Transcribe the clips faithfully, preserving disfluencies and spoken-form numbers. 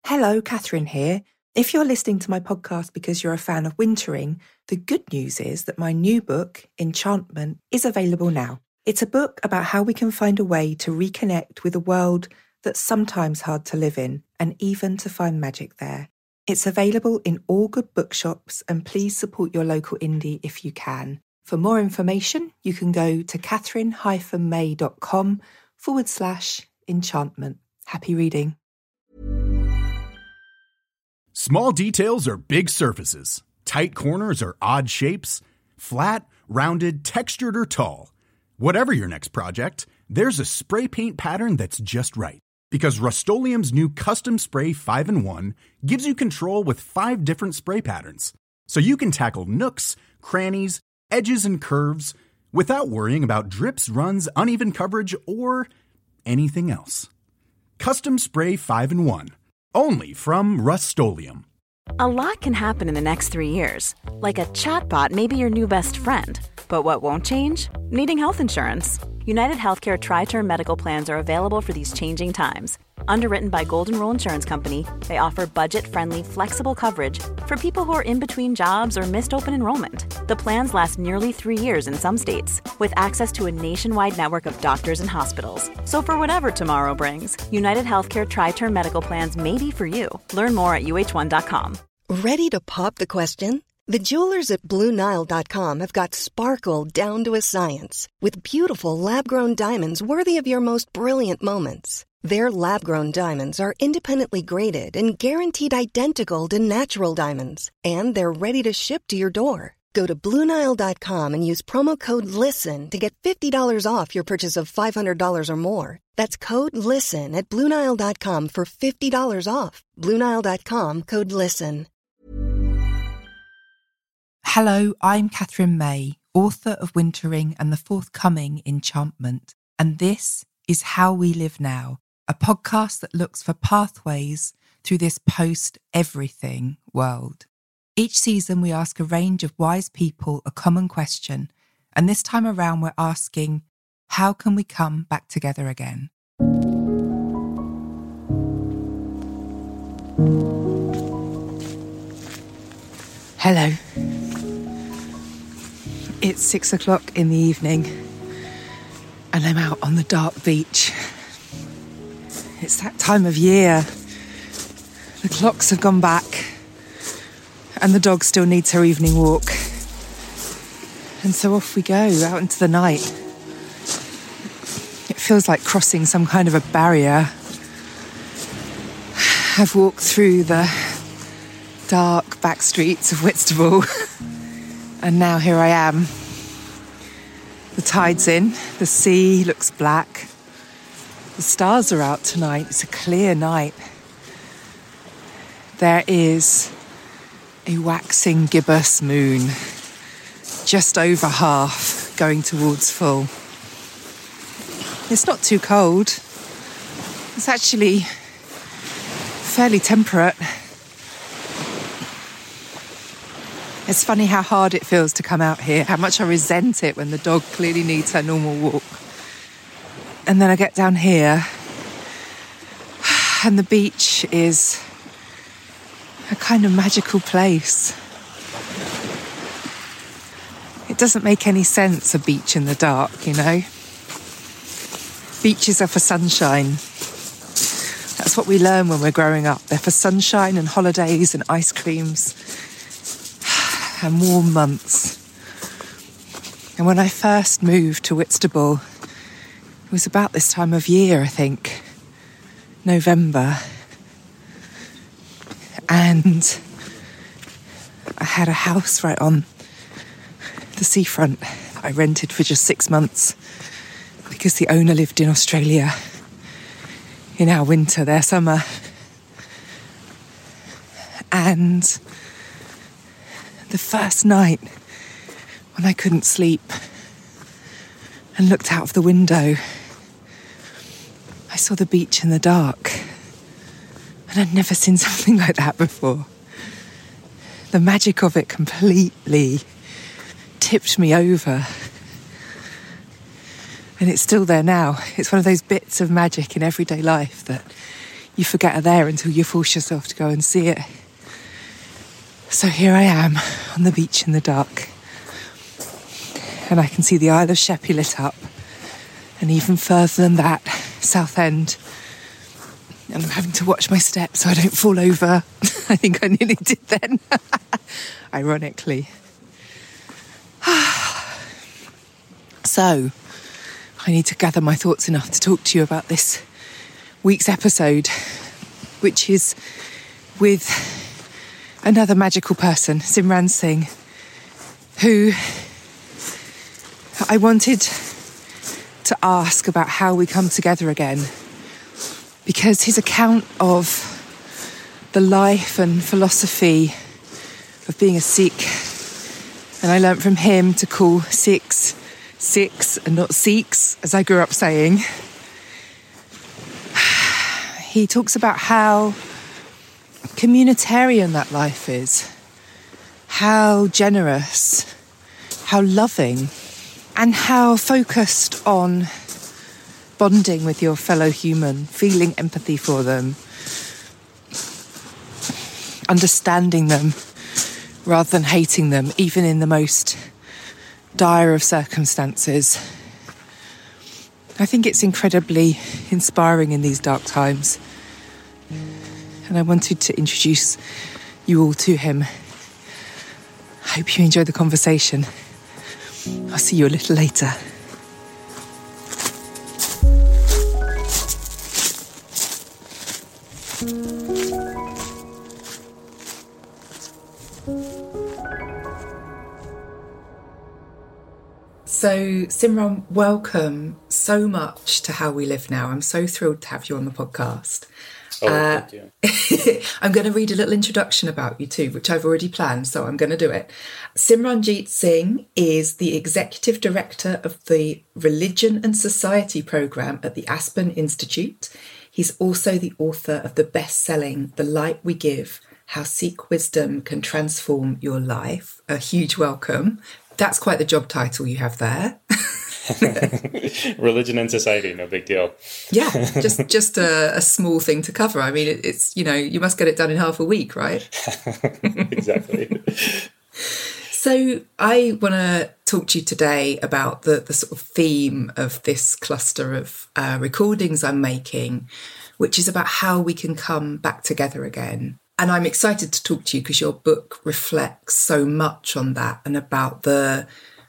Hello, Catherine here. If you're listening to my podcast because you're a fan of wintering, the good news is that my new book, Enchantment, is available now. It's a book about how we can find a way to reconnect with a world that's sometimes hard to live in, and even to find magic there. It's available in all good bookshops, and please support your local indie if you can. For more information, you can go to catherine-may.com forward slash enchantment. Happy reading. Small details are big surfaces. Tight corners are odd shapes. Flat, rounded, textured, or tall. Whatever your next project, there's a spray paint pattern that's just right. Because Rust-Oleum's new Custom Spray five in one gives you control with five different spray patterns. So you can tackle nooks, crannies, edges, and curves without worrying about drips, runs, uneven coverage, or anything else. Custom Spray five in one. Only from Rust-Oleum. A lot can happen in the next three years. Like a chatbot may be your new best friend. But what won't change? Needing health insurance. United Healthcare Tri-Term Medical Plans are available for these changing times. Underwritten by Golden Rule Insurance Company, they offer budget-friendly, flexible coverage for people who are in between jobs or missed open enrollment. The plans last nearly three years in some states, with access to a nationwide network of doctors and hospitals. So for whatever tomorrow brings, United Healthcare Tri-Term Medical Plans may be for you. Learn more at U H one dot com. Ready to pop the question? The jewelers at Blue Nile dot com have got sparkle down to a science with beautiful lab-grown diamonds worthy of your most brilliant moments. Their lab-grown diamonds are independently graded and guaranteed identical to natural diamonds, and they're ready to ship to your door. Go to Blue Nile dot com and use promo code LISTEN to get fifty dollars off your purchase of five hundred dollars or more. That's code LISTEN at Blue Nile dot com for fifty dollars off. Blue Nile dot com, code LISTEN. Hello, I'm Catherine May, author of Wintering and the forthcoming Enchantment, and this is How We Live Now, a podcast that looks for pathways through this post-everything world. Each season we ask a range of wise people a common question, and this time around we're asking, how can we come back together again? Hello. It's six o'clock in the evening and I'm out on the dark beach. It's that time of year. The clocks have gone back and the dog still needs her evening walk. And so off we go, out into the night. It feels like crossing some kind of a barrier. I've walked through the dark back streets of Whitstable. And now here I am. The tide's in, the sea looks black. The stars are out tonight, it's a clear night. There is a waxing gibbous moon, just over half, going towards full. It's not too cold. It's actually fairly temperate. It's funny how hard it feels to come out here, how much I resent it when the dog clearly needs her normal walk. And then I get down here and the beach is a kind of magical place. It doesn't make any sense, a beach in the dark, you know? Beaches are for sunshine. That's what we learn when we're growing up. They're for sunshine and holidays and ice creams and warm months. And when I first moved to Whitstable, it was about this time of year, I think, November. And I had a house right on the seafront I rented for just six months because the owner lived in Australia in our winter, their summer. And the first night when I couldn't sleep and looked out of the window, I saw the beach in the dark. And I'd never seen something like that before. The magic of it completely tipped me over. And it's still there now. It's one of those bits of magic in everyday life that you forget are there until you force yourself to go and see it. So here I am on the beach in the dark, and I can see the Isle of Sheppey lit up, and even further than that, Southend. And I'm having to watch my steps so I don't fall over. I think I nearly did then, ironically. So, I need to gather my thoughts enough to talk to you about this week's episode, which is with another magical person, Simran Singh, who I wanted to ask about how we come together again, because his account of the life and philosophy of being a Sikh, and I learnt from him to call Sikhs Sikhs and not Sikhs, as I grew up saying. He talks about how communitarian that life is, how generous, how loving, and how focused on bonding with your fellow human, feeling empathy for them, understanding them rather than hating them, even in the most dire of circumstances. I think it's incredibly inspiring in these dark times, and I wanted to introduce you all to him. I hope you enjoy the conversation. I'll see you a little later. So, Simran, welcome so much to How We Live Now. I'm so thrilled to have you on the podcast. Oh, uh, thank you. I'm going to read a little introduction about you too, which I've already planned, so I'm going to do it. Simranjeet Singh is the Executive Director of the Religion and Society Programme at the Aspen Institute. He's also the author of the best-selling The Light We Give, How Sikh Wisdom Can Transform Your Life. A huge welcome. That's quite the job title you have there. Religion and society, no big deal. Yeah, just just a, a small thing to cover. I mean, it, it's, you know, you must get it done in half a week, right? Exactly. So I want to talk to you today about the, the sort of theme of this cluster of uh, recordings I'm making, which is about how we can come back together again. And I'm excited to talk to you because your book reflects so much on that and about the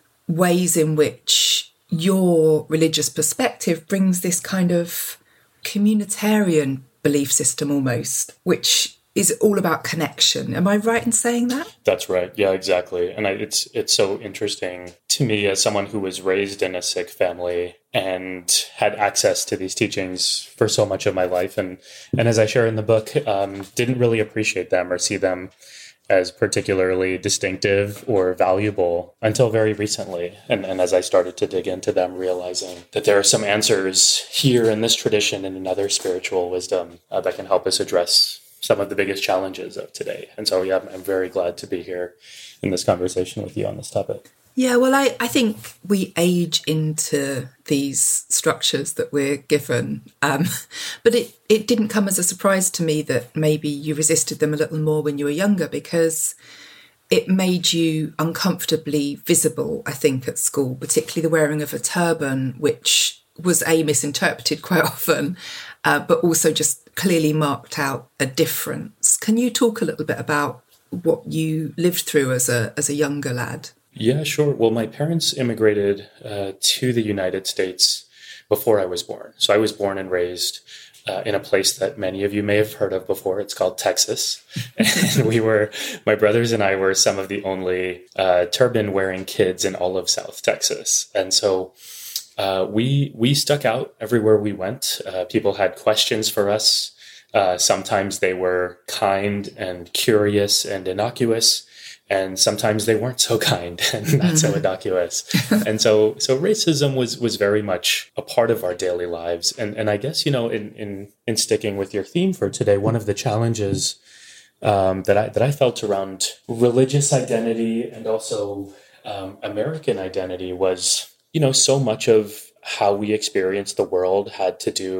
ways in which your religious perspective brings this kind of communitarian belief system almost, which is all about connection. Am I right in saying that? That's right. Yeah, exactly. And I, it's it's so interesting to me as someone who was raised in a Sikh family and had access to these teachings for so much of my life. And, and as I share in the book, um, didn't really appreciate them or see them as particularly distinctive or valuable until very recently. And, and as I started to dig into them, realizing that there are some answers here in this tradition and in other spiritual wisdom uh, that can help us address some of the biggest challenges of today. And so, yeah, I'm, I'm very glad to be here in this conversation with you on this topic. Yeah, well, I, I think we age into these structures that we're given. Um, but it, it didn't come as a surprise to me that maybe you resisted them a little more when you were younger, because it made you uncomfortably visible, I think, at school, particularly the wearing of a turban, which was A, misinterpreted quite often, uh, but also just clearly marked out a difference. Can you talk a little bit about what you lived through as a as a younger lad? Yeah, sure. Well, my parents immigrated uh, to the United States before I was born. So I was born and raised uh, in a place that many of you may have heard of before. It's called Texas. And we were, my brothers and I were some of the only uh, turban-wearing kids in all of South Texas. And so uh, we we stuck out everywhere we went. Uh, people had questions for us. Uh, sometimes they were kind and curious and innocuous. And sometimes they weren't so kind and not so innocuous. And so so racism was was very much a part of our daily lives. And and I guess, you know, in in, in sticking with your theme for today, one of the challenges um, that I that I felt around religious identity and also um, American identity was, you know, so much of how we experienced the world had to do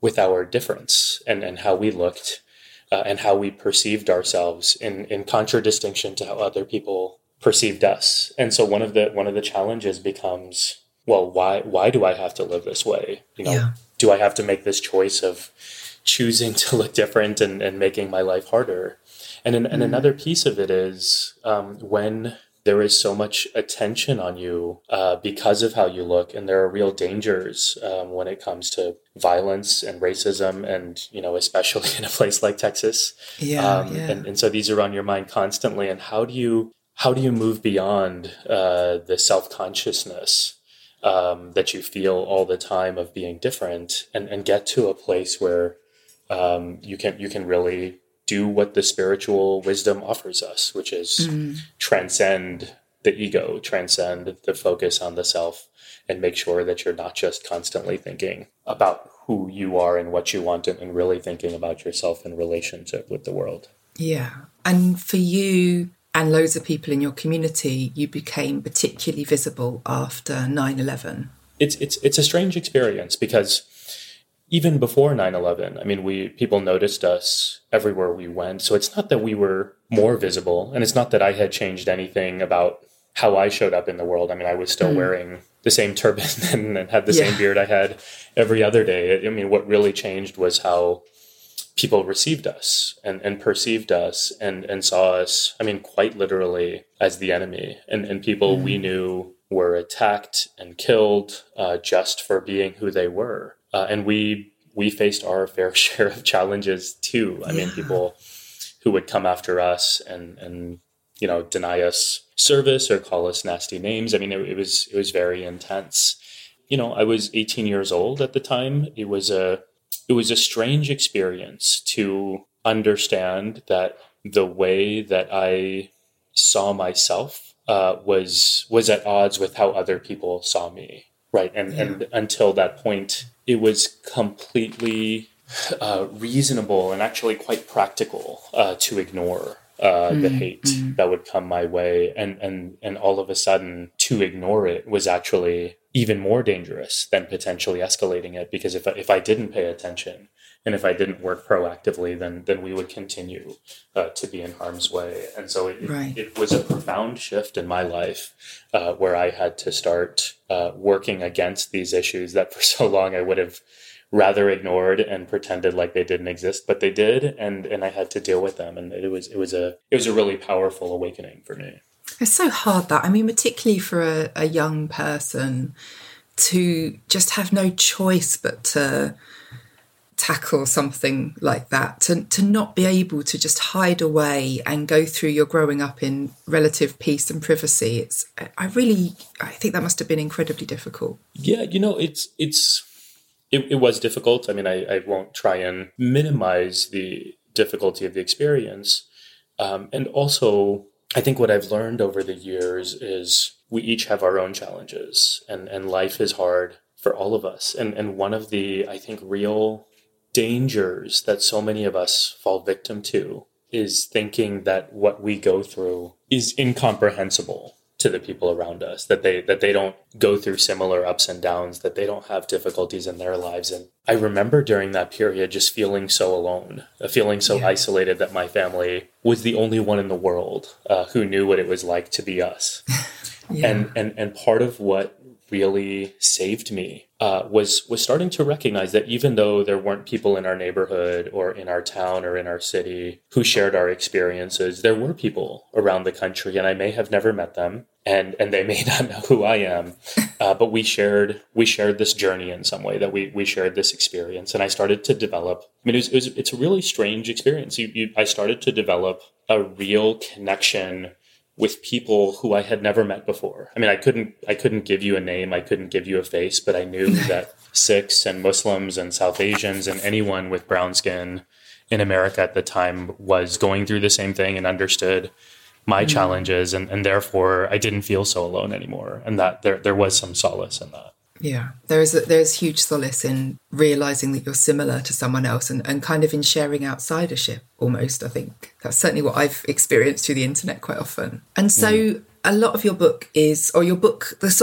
with our difference and, and how we looked uh, and how we perceived ourselves in, in contradistinction to how other people perceived us. And so one of the one of the challenges becomes, well, why why do I have to live this way? You know, yeah. Do I have to make this choice of choosing to look different and, and making my life harder? And an, mm. and another piece of it is um, when there is so much attention on you uh, because of how you look, and there are real dangers um, when it comes to violence and racism, and you know, especially in a place like Texas. Yeah, um, yeah. And, and so these are on your mind constantly. And how do you how do you move beyond uh, the self-consciousness um, that you feel all the time of being different, and, and get to a place where um, you can you can really do what the spiritual wisdom offers us, which is mm. transcend the ego, transcend the focus on the self, and make sure that you're not just constantly thinking about who you are and what you want, and really thinking about yourself in relationship with the world. Yeah. And for you and loads of people in your community, you became particularly visible after nine eleven. It's it's it's a strange experience because even before nine eleven, I mean, we people noticed us everywhere we went. So it's not that we were more visible, and it's not that I had changed anything about how I showed up in the world. I mean, I was still mm. wearing the same turban and, and had the yeah. same beard I had every other day. I mean, what really changed was how people received us and, and perceived us and, and saw us, I mean, quite literally as the enemy. And, and people mm. we knew were attacked and killed uh, just for being who they were. Uh, and we we faced our fair share of challenges too. I yeah. mean, people who would come after us and, and you know, deny us service or call us nasty names. I mean, it, it was it was very intense. You know, I was eighteen years old at the time. It was a it was a strange experience to understand that the way that I saw myself uh, was was at odds with how other people saw me. Right. And, yeah. and until that point, it was completely uh, reasonable and actually quite practical uh, to ignore uh, mm, the hate mm. that would come my way. And, and, and all of a sudden, to ignore it was actually even more dangerous than potentially escalating it. Because if I, if I didn't pay attention and if I didn't work proactively, then then we would continue uh, to be in harm's way. And so it, right. it, it was a profound shift in my life uh, where I had to start uh, working against these issues that for so long I would have rather ignored and pretended like they didn't exist, but they did, and and I had to deal with them. And it was it was a it was a really powerful awakening for me. It's so hard that, I mean, particularly for a, a young person to just have no choice but to tackle something like that, to to not be able to just hide away and go through your growing up in relative peace and privacy. It's I really I think that must have been incredibly difficult. Yeah, you know, it's it's it, it was difficult. I mean, I, I won't try and minimize the difficulty of the experience. Um, and also, I think what I've learned over the years is we each have our own challenges, and, and life is hard for all of us. And and one of the, I think, real dangers that so many of us fall victim to is thinking that what we go through is incomprehensible to the people around us, that they that they don't go through similar ups and downs, that they don't have difficulties in their lives. And I remember during that period just feeling so alone, feeling so yeah. isolated that my family was the only one in the world uh, who knew what it was like to be us. yeah. And and and part of what really saved me uh, was was starting to recognize that even though there weren't people in our neighborhood or in our town or in our city who shared our experiences, there were people around the country, and I may have never met them, and and they may not know who I am, uh, but we shared we shared this journey in some way, that we we shared this experience, and I started to develop. I mean, it was, it was it's a really strange experience. You, you, I started to develop a real connection with people who I had never met before. I mean, I couldn't, I couldn't give you a name. I couldn't give you a face, but I knew that Sikhs and Muslims and South Asians and anyone with brown skin in America at the time was going through the same thing and understood my mm. challenges. And, and therefore I didn't feel so alone anymore. And that there, there was some solace in that. Yeah, there is a, there's huge solace in realising that you're similar to someone else, and, and kind of in sharing outsidership almost. I think that's certainly what I've experienced through the internet quite often. And so mm. a lot of your book is, or your book, the sort of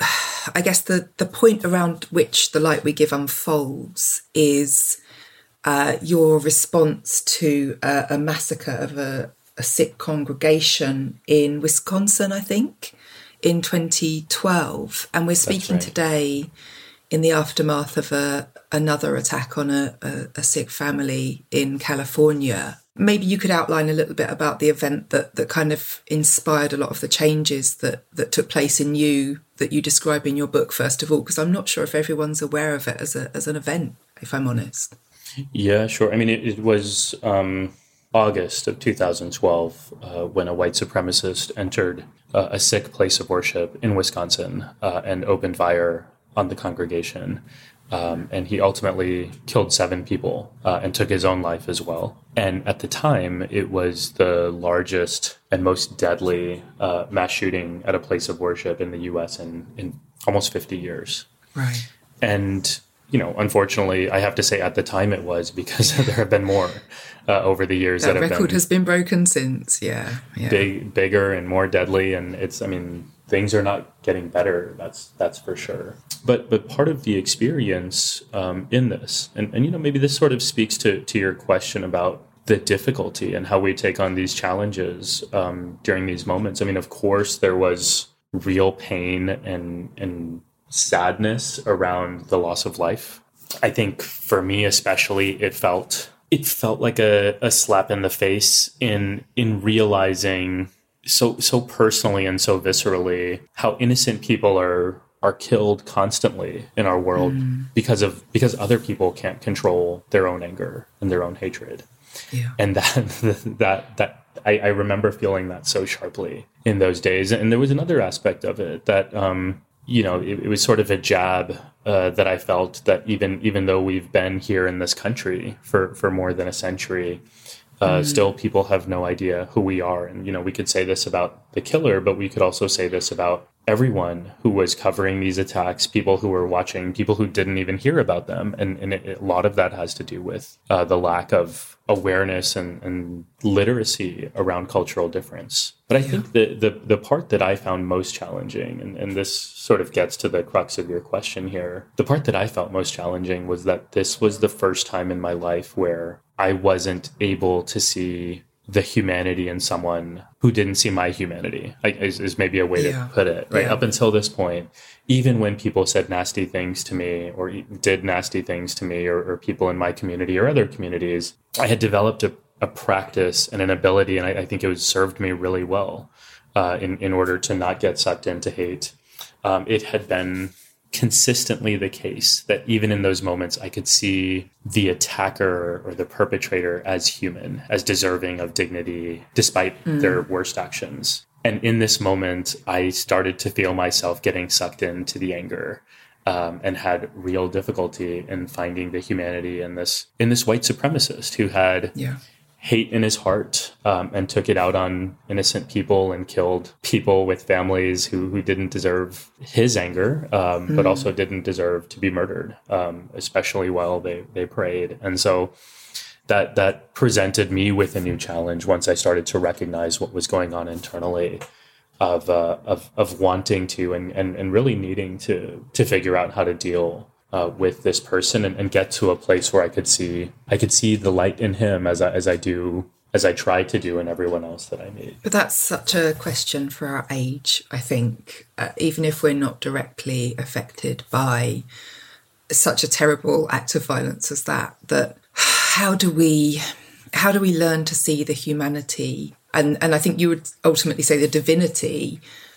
I guess the, the point around which The Light We Give unfolds is uh, your response to a, a massacre of a, a Sikh congregation in Wisconsin, I think, in twenty twelve. And we're speaking right. today in the aftermath of a, another attack on a, a, a Sikh family in California. Maybe you could outline a little bit about the event that, that kind of inspired a lot of the changes that, that took place in you, that you describe in your book, first of all, because I'm not sure if everyone's aware of it as a as an event, if I'm honest. Yeah, sure. I mean, it, it was um, August of two thousand twelve uh, when a white supremacist entered uh, a Sikh place of worship in Wisconsin uh, and opened fire on the congregation. Um, and he ultimately killed seven people uh, and took his own life as well. And at the time, it was the largest and most deadly uh, mass shooting at a place of worship in the U S in, in almost fifty years. Right. And, you know, unfortunately, I have to say at the time it was, because there have been more uh, over the years that, that have record been has been broken since. Yeah. yeah. Big, bigger and more deadly. And it's, I mean, things are not getting better. That's that's for sure. But but part of the experience um, in this, and, and you know, maybe this sort of speaks to, to your question about the difficulty and how we take on these challenges um, during these moments. I mean, of course, there was real pain and and sadness around the loss of life. I think for me especially, it felt it felt like a, a slap in the face in in realizing so so personally and so viscerally how innocent people are are killed constantly in our world mm. because of because other people can't control their own anger and their own hatred. Yeah. And that that that I, I remember feeling that so sharply in those days. And there was another aspect of it that um, you know, it, it was sort of a jab uh, that I felt that even even though we've been here in this country for, for more than a century, Uh, mm. still people have no idea who we are. And, you know, we could say this about the killer, but we could also say this about everyone who was covering these attacks, people who were watching, people who didn't even hear about them. And, and it, a lot of that has to do with uh, the lack of awareness and, and literacy around cultural difference. But I yeah. think the, the the part that I found most challenging, and, and this sort of gets to the crux of your question here, the part that I felt most challenging was that this was the first time in my life where I wasn't able to see the humanity in someone who didn't see my humanity, like, is, is maybe a way yeah. to put it, right? Yeah. Up until this point, even when people said nasty things to me or did nasty things to me or, or people in my community or other communities, I had developed a, a practice and an ability, and I, I think it was served me really well uh, in, in order to not get sucked into hate. Um, it had been consistently the case that even in those moments, I could see the attacker or the perpetrator as human, as deserving of dignity, despite mm. their worst actions. And in this moment, I started to feel myself getting sucked into the anger um, and had real difficulty in finding the humanity in this in this white supremacist who had yeah. hate in his heart um, and took it out on innocent people and killed people with families who, who didn't deserve his anger, um, mm. but also didn't deserve to be murdered, um, especially while they, they prayed. And so that that presented me with a new challenge once I started to recognize what was going on internally of uh, of, of wanting to and, and, and really needing to to figure out how to deal Uh, with this person and, and get to a place where I could see I could see the light in him as I, as I do as I try to do in everyone else that I meet. But that's such a question for our age, I think, uh, even if we're not directly affected by such a terrible act of violence as that. That how do we how do we learn to see the humanity and and I think you would ultimately say the divinity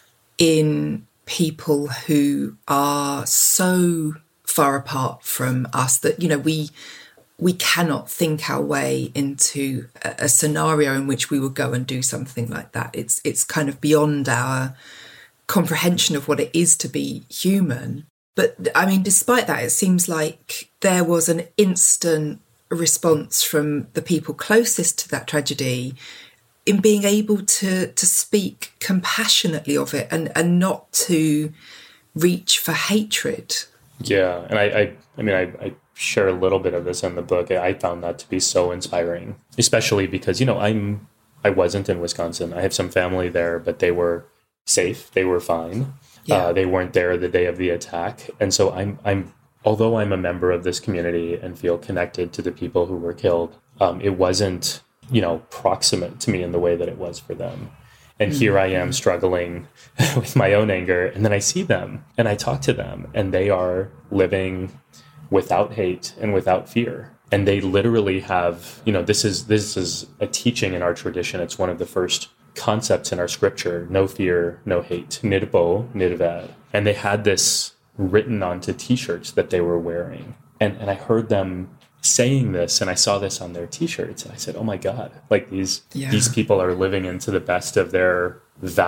in people who are so far apart from us that, you know, we we cannot think our way into a, a scenario in which we would go and do something like that. It's it's kind of beyond our comprehension of what it is to be human. But I mean, despite that, it seems like there was an instant response from the people closest to that tragedy in being able to to speak compassionately of it and, and not to reach for hatred. Yeah, and I, I, I mean, I, I share a little bit of this in the book. I found that to be so inspiring, especially because, you know, I'm, I wasn't in Wisconsin. I have some family there, but they were safe. They were fine. Yeah. Uh, they weren't there the day of the attack. And so I'm, I'm, although I'm a member of this community and feel connected to the people who were killed, um, it wasn't, you know, proximate to me in the way that it was for them. And mm-hmm. here I am struggling with my own anger. And then I see them and I talk to them, and they are living without hate and without fear. And they literally have, you know, this is this is a teaching in our tradition. It's one of the first concepts in our scripture: no fear, no hate, nirpo, nirvad. And they had this written onto t-shirts that they were wearing. And and I heard them saying this, and I saw this on their t-shirts, and I said, oh my God, like these yeah. these people are living into the best of their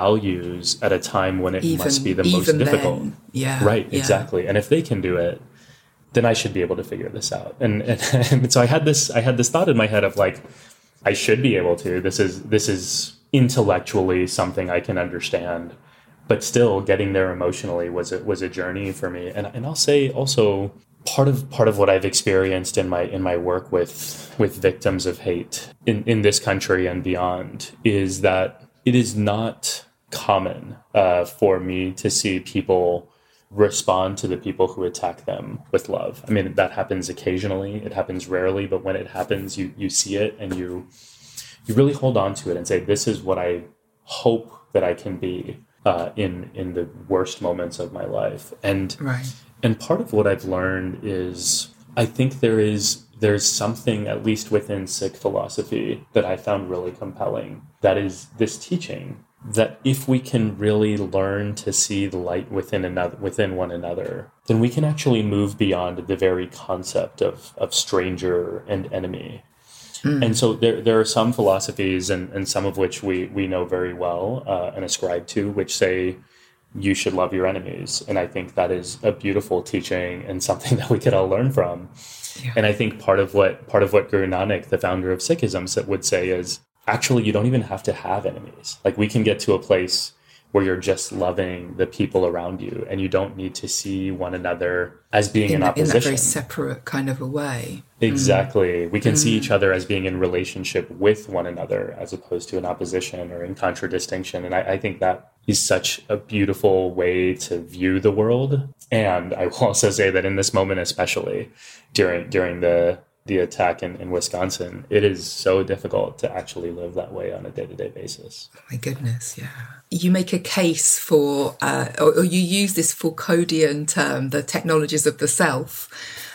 values at a time when it even, must be the most difficult. Then, yeah. Right, yeah. exactly. And if they can do it, then I should be able to figure this out. And, and, and so I had this I had this thought in my head of like, I should be able to. This is this is intellectually something I can understand. But still, getting there emotionally was a, was a journey for me. And and I'll say also part of part of what I've experienced in my in my work with with victims of hate in, in this country and beyond is that it is not common uh, for me to see people respond to the people who attack them with love. I mean, that happens occasionally. It happens rarely, but when it happens, you you see it and you you really hold on to it and say, this is what I hope that I can be uh, in in the worst moments of my life. And right. and part of what I've learned is I think there is there's something, at least within Sikh philosophy, that I found really compelling. That is this teaching that if we can really learn to see the light within another, within one another, then we can actually move beyond the very concept of, of stranger and enemy. Mm. And so there there are some philosophies, and, and some of which we, we know very well uh, and ascribe to, which say you should love your enemies. And I think that is a beautiful teaching and something that we could all learn from. Yeah. And I think part of what part of what Guru Nanak, the founder of Sikhism, would say is, actually, you don't even have to have enemies. Like, we can get to a place where you're just loving the people around you, and you don't need to see one another as being in, in opposition. In that very separate kind of a way. Exactly. Mm. We can mm. see each other as being in relationship with one another, as opposed to in opposition or in contradistinction. And I, I think that is such a beautiful way to view the world. And I will also say that in this moment, especially during during the the attack in, in Wisconsin, it is so difficult to actually live that way on a day-to-day basis. Oh my goodness, yeah. You make a case for, uh, or, or you use this Foucauldian term, the technologies of the self,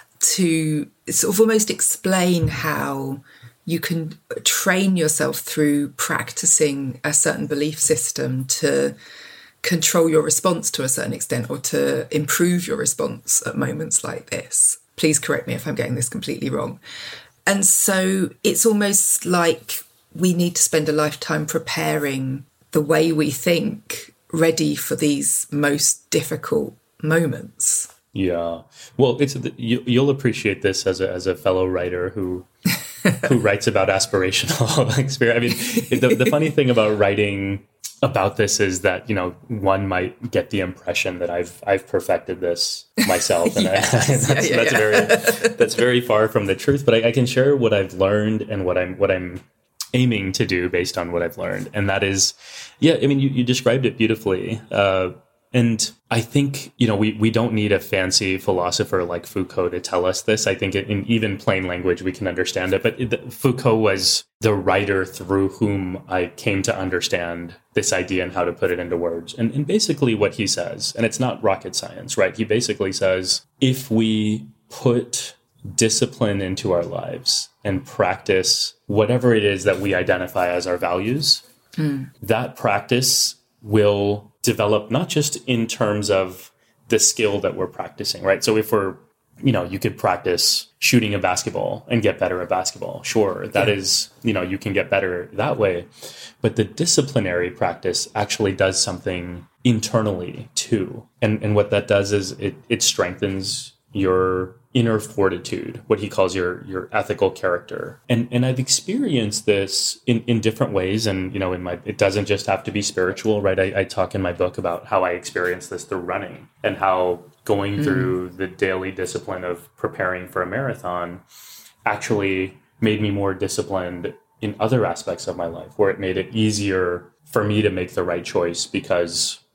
to sort of almost explain how you can train yourself through practicing a certain belief system to control your response to a certain extent, or to improve your response at moments like this. Please correct me if I'm getting this completely wrong. And so it's almost like we need to spend a lifetime preparing the way we think, ready for these most difficult moments. Yeah. Well, it's you, you'll appreciate this as a as a fellow writer who who writes about aspirational experience. I mean, the, the funny thing about writing about this is that, you know, one might get the impression that I've I've perfected this myself, and yes. I, that's, yeah, yeah, that's yeah. very that's very far from the truth. But I, I can share what I've learned and what I'm what I'm aiming to do based on what I've learned, and that is, yeah, I mean, you, you described it beautifully. Uh, And I think, you know, we, we don't need a fancy philosopher like Foucault to tell us this. I think in even plain language, we can understand it. But it, Foucault was the writer through whom I came to understand this idea and how to put it into words. And, and basically what he says, and it's not rocket science, right? He basically says, if we put discipline into our lives and practice whatever it is that we identify as our values, mm. that practice will develop not just in terms of the skill that we're practicing, right? So if we're, you know, you could practice shooting a basketball and get better at basketball. Sure, that yeah. is, you know, you can get better that way. But the disciplinary practice actually does something internally too. And and what that does is it it strengthens your inner fortitude, what he calls your your ethical character. And and I've experienced this in, in different ways. And, you know, in my it doesn't just have to be spiritual, right? I, I talk in my book about how I experienced this through running, and how going mm. through the daily discipline of preparing for a marathon actually made me more disciplined in other aspects of my life, where it made it easier for me to make the right choice because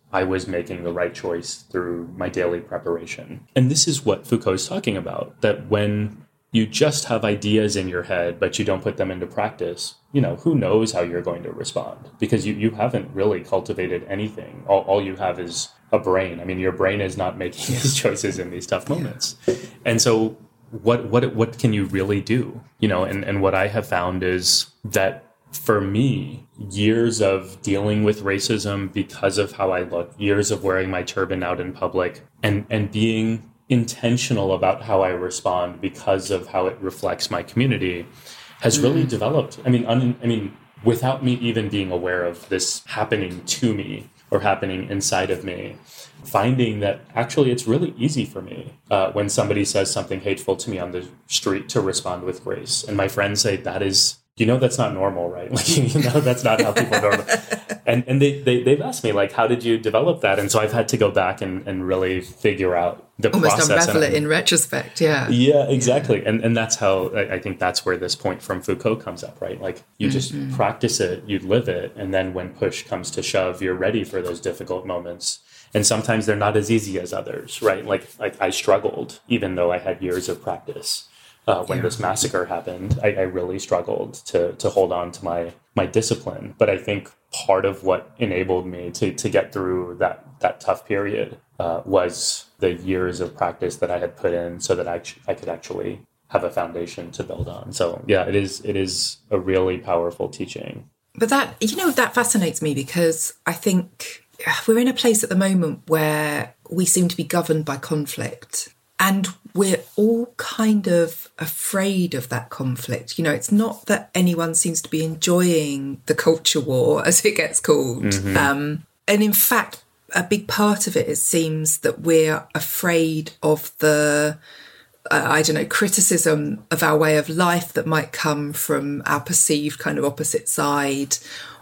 I was making the right choice through my daily preparation. And this is what Foucault's talking about, that when you just have ideas in your head, but you don't put them into practice, you know, who knows how you're going to respond? Because you, you haven't really cultivated anything. All, all you have is a brain. I mean, your brain is not making these choices in these tough moments. And so what what what can you really do? You know, and, and what I have found is that for me, years of dealing with racism because of how I look, years of wearing my turban out in public, and, and being intentional about how I respond because of how it reflects my community has really mm. developed. I mean, un, I mean, without me even being aware of this happening to me or happening inside of me, finding that actually it's really easy for me uh, when somebody says something hateful to me on the street to respond with grace. And my friends say, that is, you know, that's not normal, right? Like, you know, that's not how people normal. And and they, they, they've asked me, like, how did you develop that? And so I've had to go back and, and really figure out the Almost process. Almost unravel and, it in retrospect, yeah. Yeah, exactly. Yeah. And and that's how, I, I think that's where this point from Foucault comes up, right? Like, you just mm-hmm. practice it, you live it, and then when push comes to shove, you're ready for those difficult moments. And sometimes they're not as easy as others, right? Like, like I struggled, even though I had years of practice. Uh, when yeah. this massacre happened, I, I really struggled to to hold on to my my discipline. But I think part of what enabled me to to get through that that tough period uh, was the years of practice that I had put in, so that I I could actually have a foundation to build on. So yeah, it is it is a really powerful teaching. But that, you know, that fascinates me, because I think we're in a place at the moment where we seem to be governed by conflict. And we're all kind of afraid of that conflict. You know, it's not that anyone seems to be enjoying the culture war, as it gets called. Mm-hmm. Um, and in fact, a big part of it, it seems that we're afraid of the, uh, I don't know, criticism of our way of life that might come from our perceived kind of opposite side,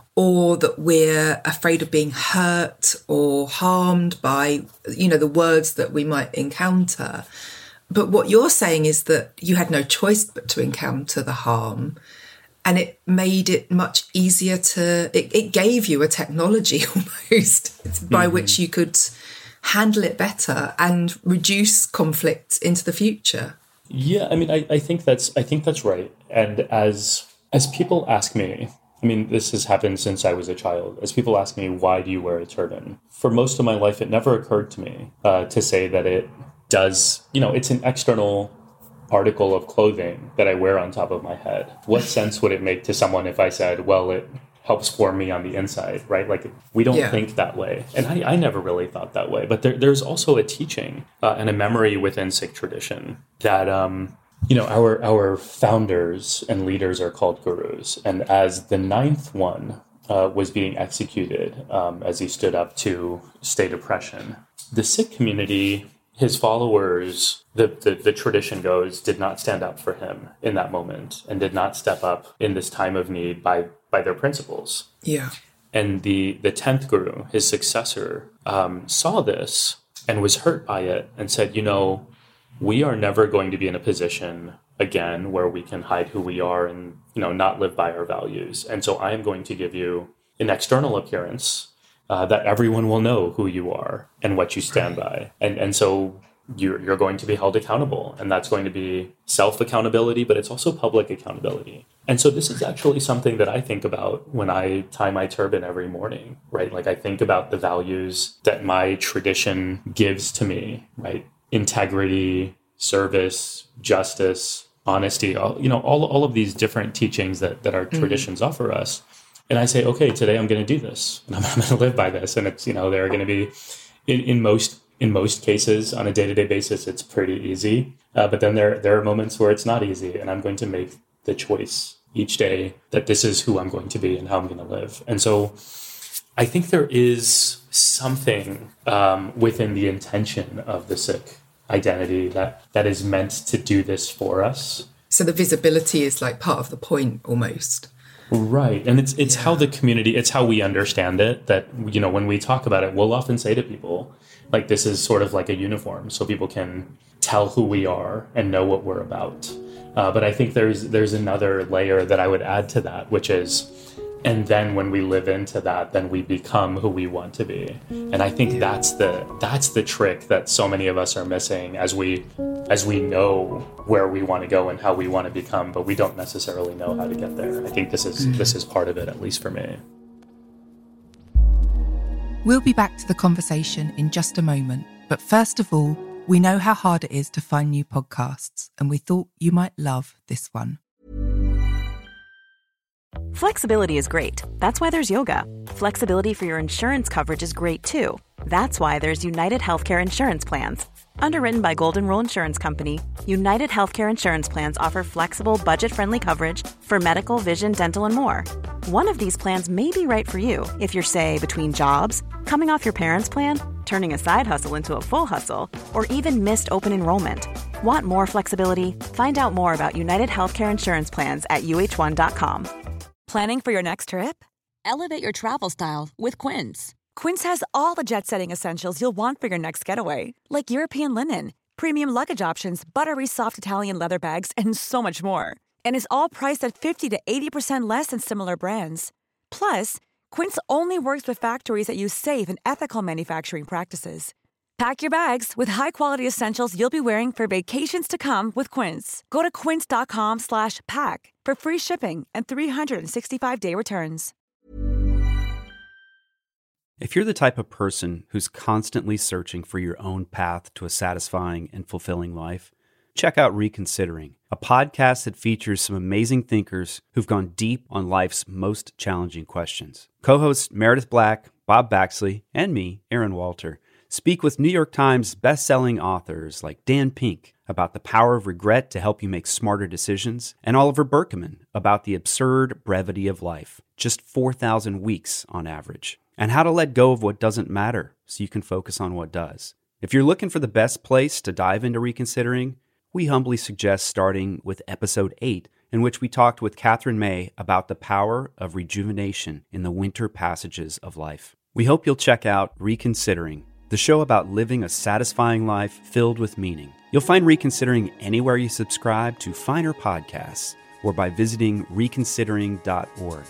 or that we're afraid of being hurt or harmed by, you know, the words that we might encounter. But what you're saying is that you had no choice but to encounter the harm, and it made it much easier to, it, it gave you a technology almost by mm-hmm. which you could handle it better and reduce conflict into the future. Yeah, I mean, I, I think that's, I think that's right. And as, as people ask me, I mean, this has happened since I was a child. As people ask me, why do you wear a turban? For most of my life, it never occurred to me uh, to say that it does, you know, it's an external article of clothing that I wear on top of my head. What sense would it make to someone if I said, well, it helps form me on the inside, right? Like, we don't yeah. think that way. And I, I never really thought that way. But there, there's also a teaching uh, and a memory within Sikh tradition that, um, you know, our our founders and leaders are called gurus. And as the ninth one uh, was being executed, um, as he stood up to state oppression, the Sikh community, his followers, the, the, the tradition goes, did not stand up for him in that moment and did not step up in this time of need by, by their principles. Yeah. And the, the tenth guru, his successor, um, saw this and was hurt by it and said, you know, we are never going to be in a position again where we can hide who we are and, you know, not live by our values. And so I am going to give you an external appearance uh, that everyone will know who you are and what you stand by. And and so you're, you're going to be held accountable. And that's going to be self-accountability, but it's also public accountability. And so this is actually something that I think about when I tie my turban every morning, right? Like, I think about the values that my tradition gives to me, right? Integrity, service, justice, honesty, all, you know, all, all of these different teachings that, that our mm-hmm. traditions offer us. And I say, okay, today I'm going to do this and I'm, I'm going to live by this. And it's, you know, there are going to be in, in most, in most cases on a day-to-day basis, it's pretty easy. Uh, but then there, there are moments where it's not easy, and I'm going to make the choice each day that this is who I'm going to be and how I'm going to live. And so I think there is something um, within the intention of the Sikh identity that, that is meant to do this for us. So the visibility is like part of the point almost. Right. And it's it's yeah. how the community, it's how we understand it, that, you know, when we talk about it, we'll often say to people, like, this is sort of like a uniform so people can tell who we are and know what we're about. Uh, but I think there's there's another layer that I would add to that, which is And then when we live into that, then we become who we want to be. And I think that's the that's the trick that so many of us are missing as we as we know where we want to go and how we want to become, but we don't necessarily know how to get there. I think this is this is part of it, at least for me. We'll be back to the conversation in just a moment, but first of all, we know how hard it is to find new podcasts, and we thought you might love this one. Flexibility is great. That's why there's yoga. Flexibility for your insurance coverage is great too. That's why there's United Healthcare Insurance Plans. Underwritten by Golden Rule Insurance Company, United Healthcare Insurance Plans offer flexible, budget-friendly coverage for medical, vision, dental, and more. One of these plans may be right for you if you're, say, between jobs, coming off your parents' plan, turning a side hustle into a full hustle, or even missed open enrollment. Want more flexibility? Find out more about United Healthcare Insurance Plans at U H one dot com. Planning for your next trip? Elevate your travel style with Quince. Quince has all the jet-setting essentials you'll want for your next getaway, like European linen, premium luggage options, buttery soft Italian leather bags, and so much more. And is all priced at fifty to eighty percent less than similar brands. Plus, Quince only works with factories that use safe and ethical manufacturing practices. Pack your bags with high-quality essentials you'll be wearing for vacations to come with Quince. Go to quince.com slash pack for free shipping and three sixty-five day returns. If you're the type of person who's constantly searching for your own path to a satisfying and fulfilling life, check out Reconsidering, a podcast that features some amazing thinkers who've gone deep on life's most challenging questions. Co-hosts Meredith Black, Bob Baxley, and me, Aaron Walter, speak with New York Times best-selling authors like Dan Pink about the power of regret to help you make smarter decisions, and Oliver Berkman about the absurd brevity of life, just four thousand weeks on average, and how to let go of what doesn't matter so you can focus on what does. If you're looking for the best place to dive into Reconsidering, we humbly suggest starting with episode eight, in which we talked with Catherine May about the power of rejuvenation in the winter passages of life. We hope you'll check out Reconsidering, the show about living a satisfying life filled with meaning. You'll find Reconsidering anywhere you subscribe to finer podcasts or by visiting reconsidering dot org.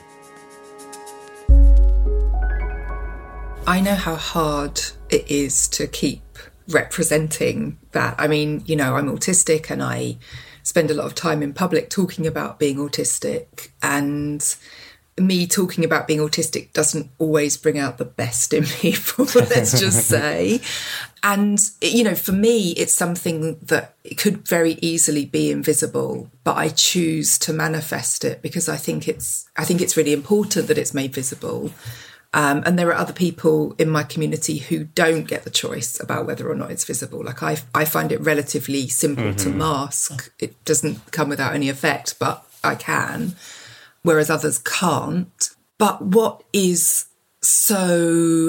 I know how hard it is to keep representing that. I mean, you know, I'm autistic and I spend a lot of time in public talking about being autistic, and me talking about being autistic doesn't always bring out the best in people, let's just say. And, you know, for me, it's something that it could very easily be invisible, but I choose to manifest it because I think it's, I think it's really important that it's made visible. Um, and there are other people in my community who don't get the choice about whether or not it's visible. Like I, I find it relatively simple mm-hmm. to mask. It doesn't come without any effect, but I can, whereas others can't. But what is so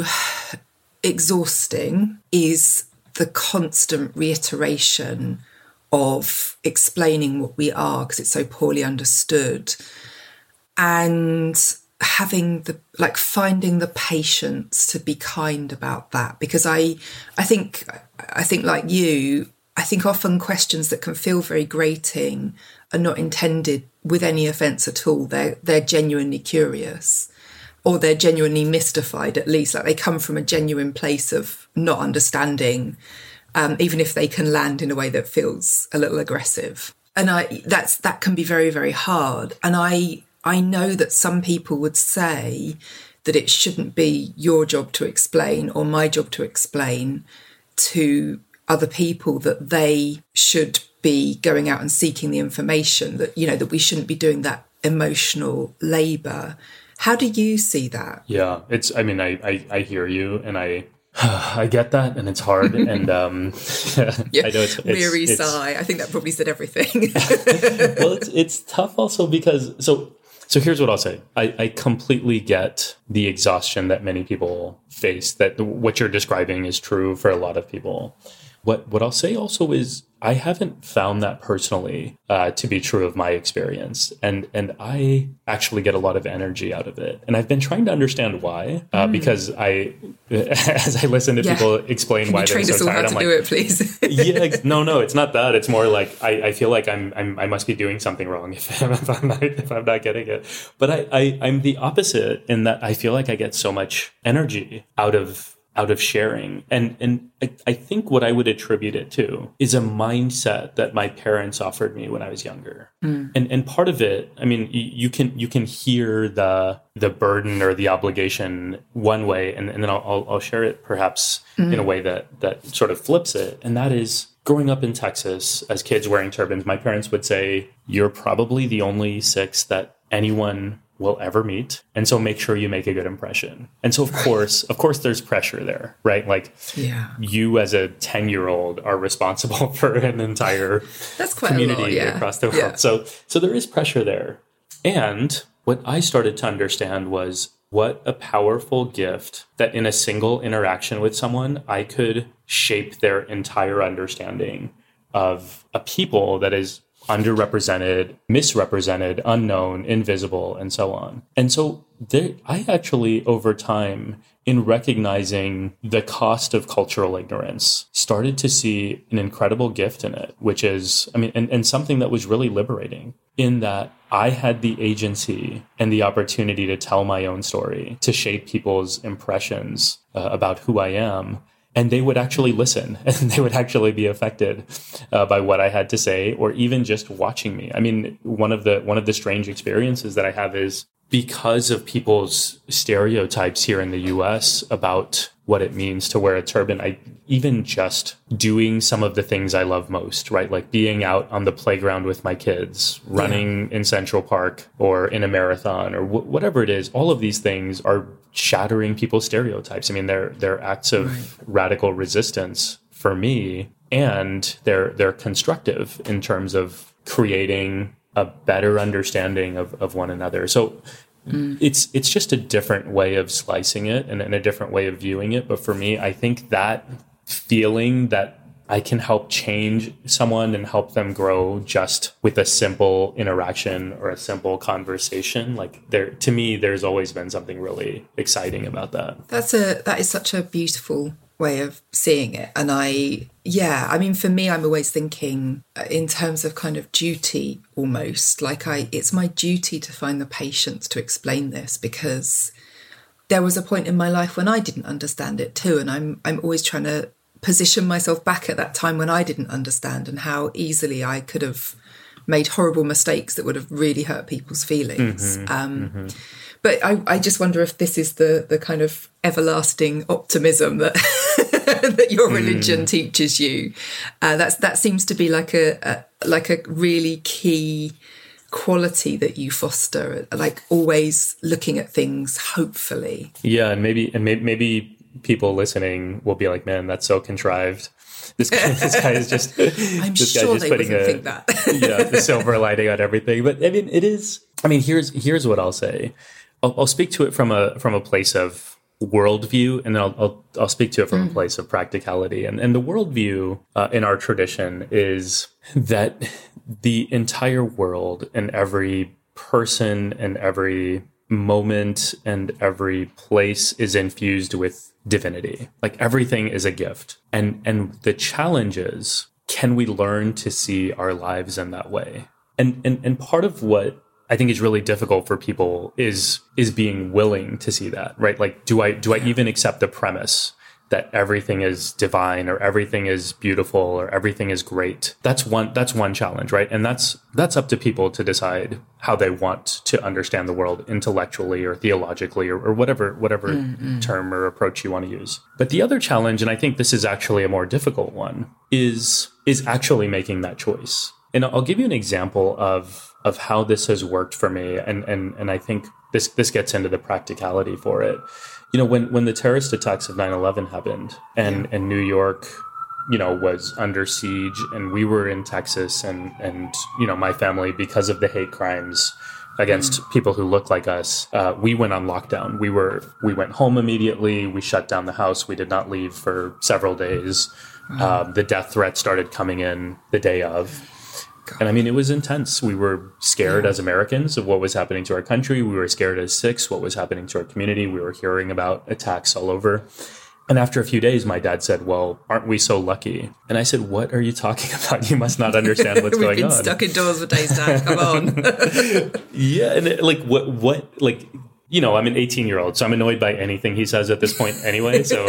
exhausting is the constant reiteration of explaining what we are because it's so poorly understood, and having the like finding the patience to be kind about that, because I I think I think like you I think often questions that can feel very grating are not intended with any offence at all. They're they're genuinely curious, or they're genuinely mystified, at least. Like they come from a genuine place of not understanding, um, even if they can land in a way that feels a little aggressive. And I that's that can be very, very hard. And I I know that some people would say that it shouldn't be your job to explain or my job to explain to other people, that they should be going out and seeking the information, that, you know, that we shouldn't be doing that emotional labour. How do you see that? Yeah, it's, I mean, I, I, I hear you and I, I get that, and it's hard. And um, yeah, I know it's, it's weary it's, sigh. I think that probably said everything. Well, it's, it's tough also because, so, So here's what I'll say. I, I completely get the exhaustion that many people face, that what you're describing is true for a lot of people. what, what I'll say also is I haven't found that personally uh, to be true of my experience. And and I actually get a lot of energy out of it. And I've been trying to understand why, uh, mm. because I, as I listen to yeah. people explain why they're so tired, I'm like, do it, please. yeah, no, no, it's not that. It's more like I, I feel like I'm, I'm I must be doing something wrong if, if I'm not if I'm not getting it. But I, I I'm the opposite in that I feel like I get so much energy out of out of sharing. And and I, I think what I would attribute it to is a mindset that my parents offered me when I was younger. Mm. And and part of it, I mean, you, you can you can hear the the burden or the obligation one way, and, and then I'll, I'll I'll share it perhaps mm. in a way that that sort of flips it. And that is, growing up in Texas as kids wearing turbans, my parents would say, you're probably the only six that anyone will ever meet. And so make sure you make a good impression. And so, of course, of course, there's pressure there, right? Like yeah. you as a ten year old are responsible for an entire That's quite community a lot, yeah. across the world. Yeah. So, so there is pressure there. And what I started to understand was what a powerful gift that in a single interaction with someone, I could shape their entire understanding of a people that is underrepresented, misrepresented, unknown, invisible, and so on. And so there, I actually, over time, in recognizing the cost of cultural ignorance, started to see an incredible gift in it, which is, I mean, and, and something that was really liberating, in that I had the agency and the opportunity to tell my own story, to shape people's impressions uh, about who I am. And they would actually listen, and they would actually be affected uh, by what I had to say, or even just watching me. I mean, one of the one of the strange experiences that I have is because of people's stereotypes here in the U S about what it means to wear a turban. I even just doing some of the things I love most, right? Like being out on the playground with my kids, running yeah. in Central Park or in a marathon or w- whatever it is. All of these things are shattering people's stereotypes. I mean, they're they're acts of right. radical resistance for me, and they're they're constructive in terms of creating a better understanding of, of one another. So mm. it's it's just a different way of slicing it and, and a different way of viewing it. But for me, I think that feeling that I can help change someone and help them grow just with a simple interaction or a simple conversation, like there, to me, there's always been something really exciting about that. That's a that is such a beautiful way of seeing it. And I, yeah, I mean, for me, I'm always thinking in terms of kind of duty almost, like I, it's my duty to find the patience to explain this, because there was a point in my life when I didn't understand it too. And I'm, I'm always trying to position myself back at that time when I didn't understand, and how easily I could have made horrible mistakes that would have really hurt people's feelings. Mm-hmm, um, mm-hmm. But I, I just wonder if this is the the kind of everlasting optimism that that your religion mm. teaches you. Uh, that's that seems to be like a, a like a really key quality that you foster, like always looking at things hopefully. Yeah, and maybe and maybe, maybe people listening will be like, "Man, that's so contrived." This guy, this guy is just. I'm this sure guy's just they putting wouldn't a, think that. yeah, the silver lining on everything. But I mean, it is. I mean, here's here's what I'll say. I'll, I'll speak to it from a from a place of worldview, and then I'll I'll, I'll speak to it from mm. a place of practicality. And and the worldview uh, in our tradition is that the entire world and every person and every moment and every place is infused with divinity. Like everything is a gift. And and the challenge is, can we learn to see our lives in that way? And and and part of what I think is really difficult for people is is being willing to see that, right? Like, do I do I even accept the premise that everything is divine or everything is beautiful or everything is great? That's one that's one challenge, right? And that's that's up to people to decide how they want to understand the world intellectually or theologically or, or whatever whatever mm-hmm. term or approach you want to use. But the other challenge, and I think this is actually a more difficult one, is is actually making that choice. And I'll give you an example of of how this has worked for me, and and and I think this this gets into the practicality for it. You know, when when the terrorist attacks of nine eleven happened, and and New York, you know, was under siege, and we were in Texas, and and you know, my family, because of the hate crimes against mm. people who look like us, uh, we went on lockdown. We were we went home immediately. We shut down the house. We did not leave for several days. Wow. Um, the death threat started coming in the day of. God. And I mean, it was intense. We were scared yeah. as Americans of what was happening to our country. We were scared as Sikhs, what was happening to our community. We were hearing about attacks all over. And after a few days, my dad said, well, aren't we so lucky? And I said, what are you talking about? You must not understand what's going on. We've been stuck indoors for days, Dad. Come on. yeah. And it, like, what, what, like, you know, I'm an eighteen year old, so I'm annoyed by anything he says at this point anyway. So,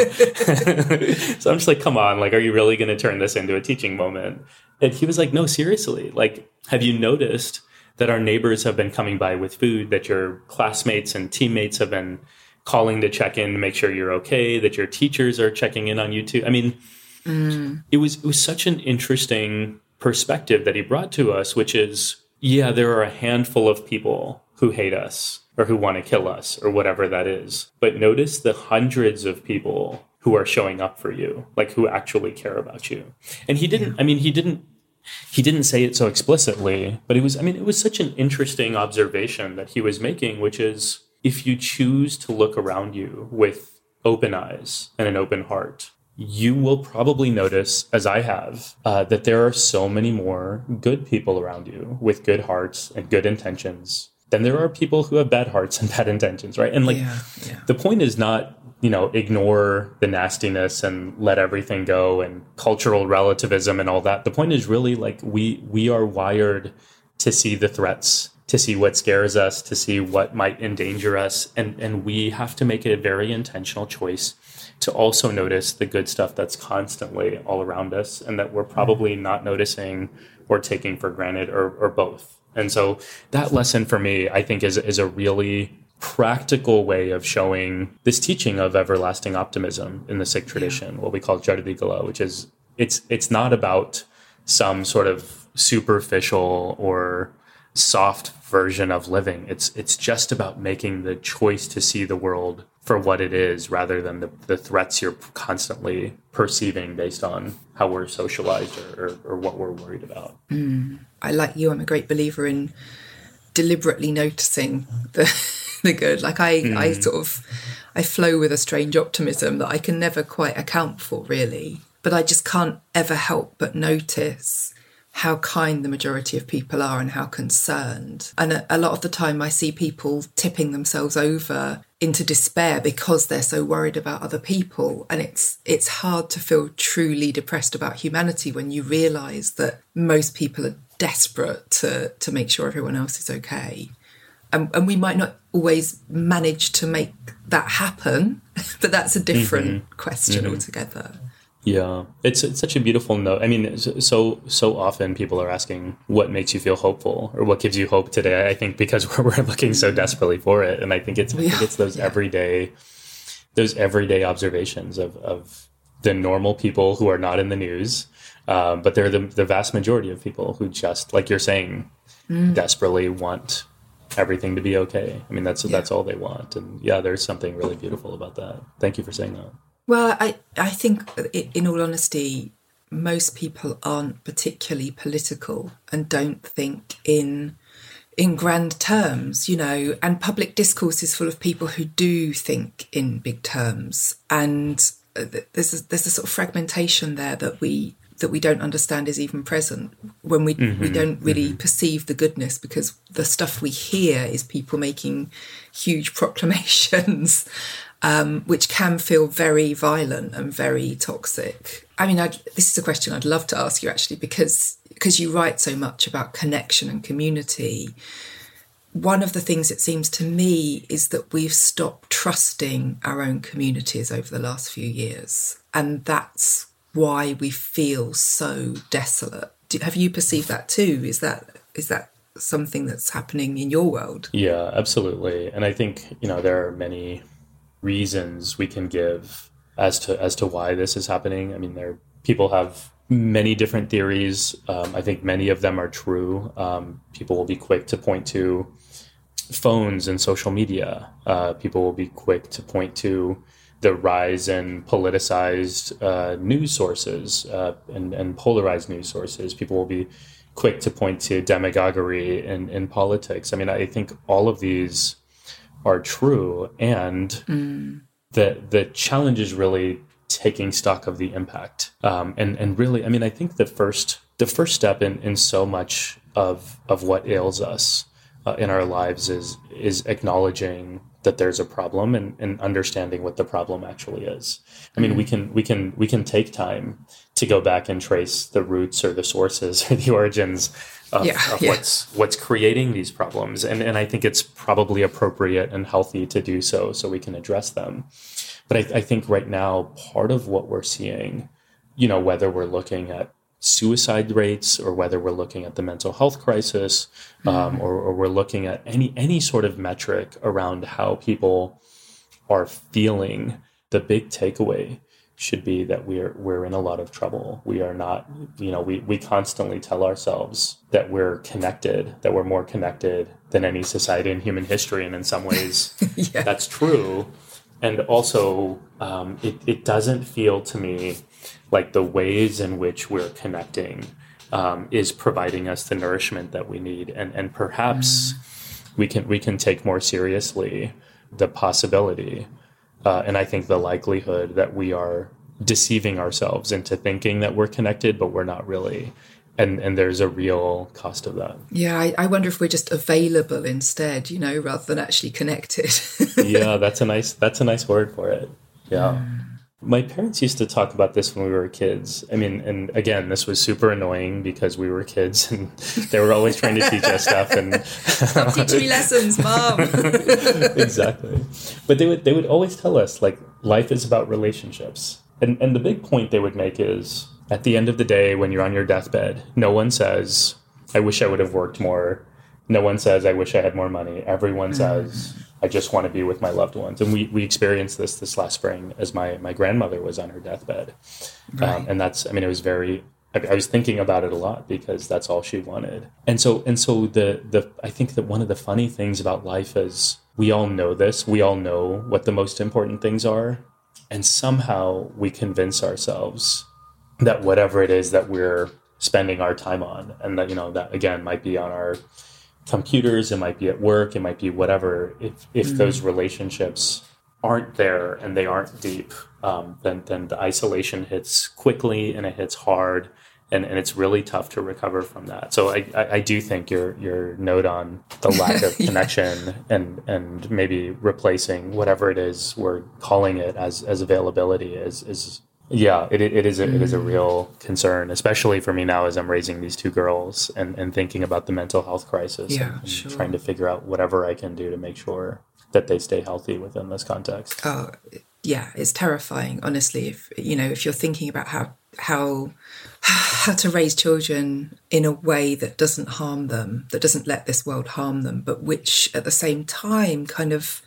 so I'm just like, come on, like, are you really going to turn this into a teaching moment? And he was like, no, seriously. Like, have you noticed that our neighbors have been coming by with food, that your classmates and teammates have been calling to check in to make sure you're okay, that your teachers are checking in on you too? I mean, mm. it was, it was such an interesting perspective that he brought to us, which is, yeah, there are a handful of people who hate us or who want to kill us or whatever that is. But notice the hundreds of people who are showing up for you, like who actually care about you. And he didn't, yeah. I mean, he didn't, he didn't say it so explicitly, but it was, I mean, it was such an interesting observation that he was making, which is if you choose to look around you with open eyes and an open heart, you will probably notice, as I have, uh, that there are so many more good people around you with good hearts and good intentions than there are people who have bad hearts and bad intentions, right? And like, yeah, yeah. the point is not, you know, ignore the nastiness and let everything go and cultural relativism and all that. The point is really like we we are wired to see the threats, to see what scares us, to see what might endanger us. And, and we have to make a very intentional choice to also notice the good stuff that's constantly all around us and that we're probably not noticing or taking for granted or, or both. And so that lesson for me, I think, is, is a really practical way of showing this teaching of everlasting optimism in the Sikh tradition, yeah. what we call Chardi Kala, which is it's it's not about some sort of superficial or soft version of living. It's it's just about making the choice to see the world for what it is rather than the, the threats you're constantly perceiving based on how we're socialized or, or, or what we're worried about. Mm. I, like you, I'm a great believer in deliberately noticing the the good. Like I, mm. I sort of, I flow with a strange optimism that I can never quite account for really, but I just can't ever help but notice how kind the majority of people are and how concerned. And a, a lot of the time I see people tipping themselves over into despair because they're so worried about other people. And it's it's hard to feel truly depressed about humanity when you realise that most people are desperate to, to make sure everyone else is okay. And, and we might not always manage to make that happen, but that's a different mm-hmm. question mm-hmm. altogether. Yeah, it's it's such a beautiful note. I mean, so so often people are asking, what makes you feel hopeful or what gives you hope today? I think because we're, we're looking so desperately for it. And I think it's, I think it's those yeah. everyday, those everyday observations of, of the normal people who are not in the news. Um, but they're the, the vast majority of people who just, like you're saying, mm. desperately want everything to be okay. I mean, that's yeah. that's all they want. And yeah, there's something really beautiful about that. Thank you for saying that. Well, I, I think, in all honesty, most people aren't particularly political and don't think in in grand terms, you know, and public discourse is full of people who do think in big terms. And there's a, there's a sort of fragmentation there that we that we don't understand is even present when we, mm-hmm, we don't really mm-hmm. perceive the goodness, because the stuff we hear is people making huge proclamations Um, which can feel very violent and very toxic. I mean, I'd, this is a question I'd love to ask you, actually, because because you write so much about connection and community. One of the things it seems to me is that we've stopped trusting our own communities over the last few years. And that's why we feel so desolate. Do, have you perceived that too? Is that is that something that's happening in your world? Yeah, absolutely. And I think, you know, there are many reasons we can give as to as to why this is happening. I mean, there people have many different theories. Um, I think many of them are true. Um, people will be quick to point to phones and social media. Uh, people will be quick to point to the rise in politicized uh, news sources uh, and, and polarized news sources. People will be quick to point to demagoguery in, in politics. I mean, I think all of these are true. And mm. the the challenge is really taking stock of the impact. Um, and, and really, I mean, I think the first the first step in, in so much of of what ails us uh, in our lives is is acknowledging that there's a problem and, and understanding what the problem actually is. I mean, mm-hmm. we can we can we can take time to go back and trace the roots or the sources or the origins of, yeah, of yeah. what's what's creating these problems. And and I think it's probably appropriate and healthy to do so so we can address them. But I, I think right now, part of what we're seeing, you know, whether we're looking at suicide rates or whether we're looking at the mental health crisis, um, mm-hmm. or, or we're looking at any any sort of metric around how people are feeling, the big takeaway should be that we're we're in a lot of trouble. We are not, you know, we, we constantly tell ourselves that we're connected, that we're more connected than any society in human history. And in some ways, yeah. that's true. And also, um, it, it doesn't feel to me like the ways in which we're connecting um, is providing us the nourishment that we need. And, and perhaps mm. we can we can take more seriously the possibility uh, and I think the likelihood that we are deceiving ourselves into thinking that we're connected, but we're not really. And and there's a real cost of that. Yeah, I, I wonder if we're just available instead, you know, rather than actually connected. yeah, that's a nice that's a nice word for it. Yeah. Mm. My parents used to talk about this when we were kids. I mean, and again, this was super annoying because we were kids and they were always trying to teach us stuff. And stop teaching me lessons, Mom. Exactly. But they would they would always tell us, like, life is about relationships. And and the big point they would make is, at the end of the day, when you're on your deathbed, no one says, I wish I would have worked more. No one says, I wish I had more money. Everyone mm. says, I just want to be with my loved ones. And we, we experienced this this last spring as my, my grandmother was on her deathbed. Right. Um, and that's, I mean, it was very, I, I was thinking about it a lot because that's all she wanted. And so, and so the, the, I think that one of the funny things about life is we all know this. We all know what the most important things are. And somehow we convince ourselves that whatever it is that we're spending our time on, and that, you know, that again might be on our computers, it might be at work, it might be whatever. If if mm-hmm. those relationships aren't there and they aren't deep, um, then then the isolation hits quickly and it hits hard, and, and it's really tough to recover from that. So I, I, I do think your your note on the lack of connection yeah. and and maybe replacing whatever it is we're calling it as as availability is is. Yeah, it it is a, it is a real concern, especially for me now as I'm raising these two girls and, and thinking about the mental health crisis yeah, and, and sure. trying to figure out whatever I can do to make sure that they stay healthy within this context. Oh, yeah, it's terrifying, honestly. If you know, if you're thinking about how how how to raise children in a way that doesn't harm them, that doesn't let this world harm them, but which at the same time kind of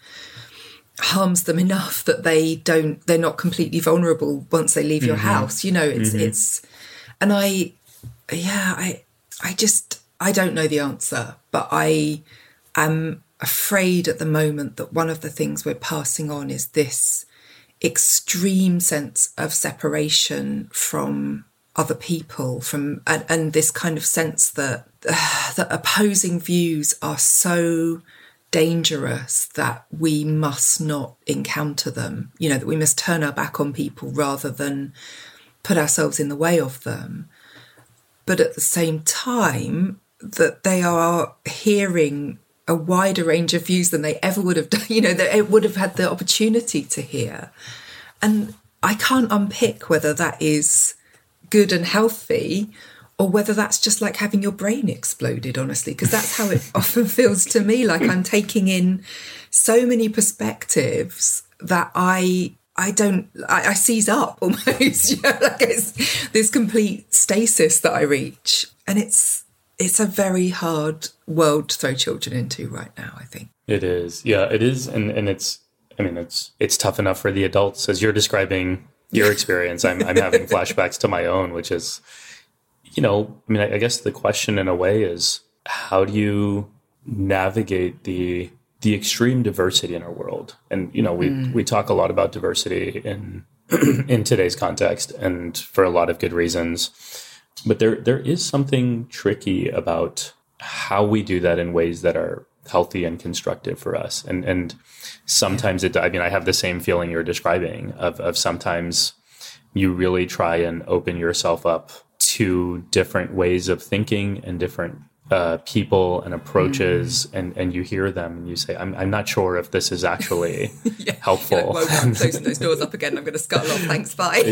harms them enough that they don't, they're not completely vulnerable once they leave mm-hmm. your house. You know, it's, mm-hmm. it's, and I, yeah, I, I just, I don't know the answer, but I am afraid at the moment that one of the things we're passing on is this extreme sense of separation from other people, from, and, and this kind of sense that, uh, that opposing views are so dangerous that we must not encounter them, you know, that we must turn our back on people rather than put ourselves in the way of them. But at the same time, that they are hearing a wider range of views than they ever would have done, you know, that it would have had the opportunity to hear. And I can't unpick whether that is good and healthy or whether that's just like having your brain exploded, honestly, because that's how it often feels to me, like I'm taking in so many perspectives that I I don't, I, I seize up almost, you know, like it's this complete stasis that I reach. And it's it's a very hard world to throw children into right now, I think. It is. Yeah, it is. And, and it's, I mean, it's it's tough enough for the adults. As you're describing your experience, I'm, I'm having flashbacks to my own, which is, you know, I mean, I, I guess the question in a way is, how do you navigate the the extreme diversity in our world? And, you know, we, mm. we talk a lot about diversity in in today's context, and for a lot of good reasons. But there there is something tricky about how we do that in ways that are healthy and constructive for us. And and sometimes it, I mean, I have the same feeling you're describing of, of sometimes you really try and open yourself up to different ways of thinking and different uh, people and approaches, mm. and, and you hear them and you say, I'm I'm not sure if this is actually yeah. helpful. Like, well, I'm closing those doors up again. I'm going to scuttle off. Thanks, bye.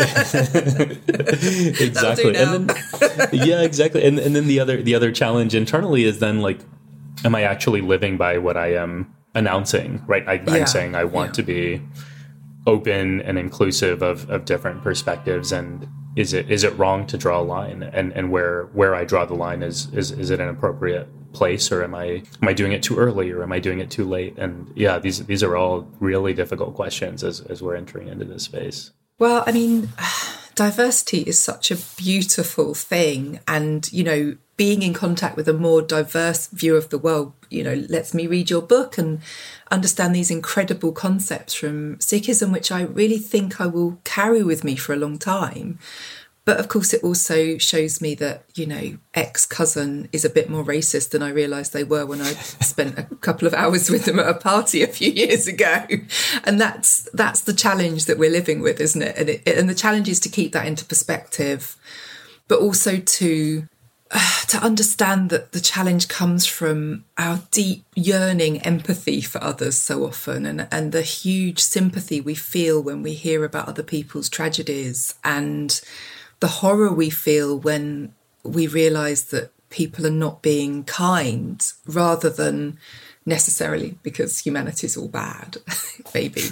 Exactly. And then, yeah, exactly. And and then the other the other challenge internally is then like, am I actually living by what I am announcing? Right? I, yeah. I'm saying I want yeah. to be open and inclusive of, of different perspectives, and is it is it wrong to draw a line, and and where where I draw the line is is is it an appropriate place, or am I am I doing it too early, or am I doing it too late? And yeah, these these are all really difficult questions as as we're entering into this space. Well, I mean, diversity is such a beautiful thing, and you know, being in contact with a more diverse view of the world, you know, lets me read your book and understand these incredible concepts from Sikhism, which I really think I will carry with me for a long time. But of course, it also shows me that, you know, ex-cousin is a bit more racist than I realised they were when I spent a couple of hours with them at a party a few years ago. And that's that's the challenge that we're living with, isn't it? And, it, and the challenge is to keep that into perspective, but also to uh, to understand that the challenge comes from our deep yearning empathy for others so often, and, and the huge sympathy we feel when we hear about other people's tragedies, and the horror we feel when we realise that people are not being kind, rather than necessarily because humanity's all bad, maybe.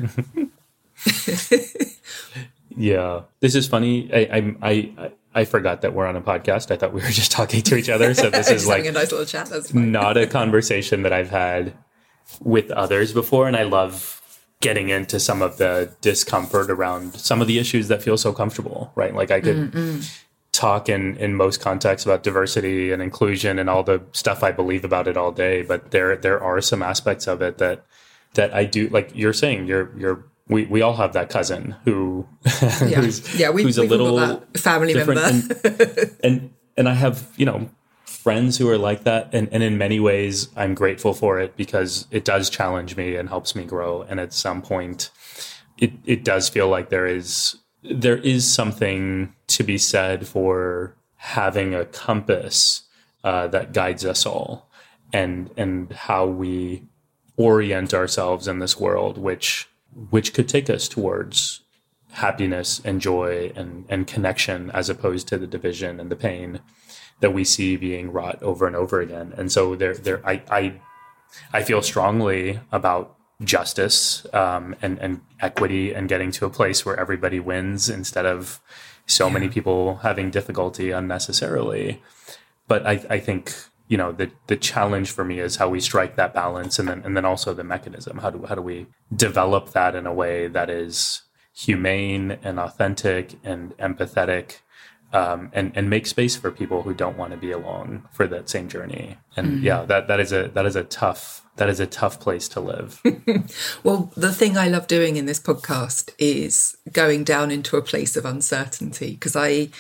Yeah, this is funny. I, I I I forgot that we're on a podcast. I thought we were just talking to each other. So this is like a nice little chat. That's not a conversation that I've had with others before, and I love getting into some of the discomfort around some of the issues that feel so comfortable, right? Like I could Mm-mm. talk in, in most contexts about diversity and inclusion and all the stuff I believe about it all day, but there there are some aspects of it that that I do, like you're saying, you're you're we, we all have that cousin who yeah. who's, yeah, we, who's a little that family member. and, and and I have, you know, friends who are like that, and, and in many ways I'm grateful for it, because it does challenge me and helps me grow. And at some point it it does feel like there is there is something to be said for having a compass uh, that guides us all, and and how we orient ourselves in this world, which which could take us towards happiness and joy and, and connection, as opposed to the division and the pain that we see being wrought over and over again. And so there, there, I, I, I feel strongly about justice um, and, and equity, and getting to a place where everybody wins instead of so yeah. many people having difficulty unnecessarily. But I, I think, you know, the the challenge for me is how we strike that balance, and then and then also the mechanism. How do how do we develop that in a way that is humane and authentic and empathetic, um, and and make space for people who don't want to be along for that same journey. And mm-hmm. yeah, that that is a that is a tough that is a tough place to live. Well, the thing I love doing in this podcast is going down into a place of uncertainty, because I.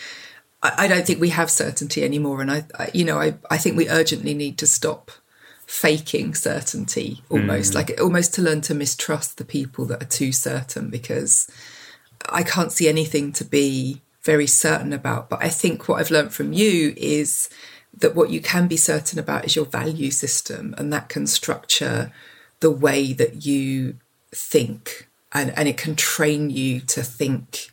I don't think we have certainty anymore. And I, I you know, I, I think we urgently need to stop faking certainty, almost mm. like almost to learn to mistrust the people that are too certain, because I can't see anything to be very certain about. But I think what I've learned from you is that what you can be certain about is your value system, and that can structure the way that you think, and, and it can train you to think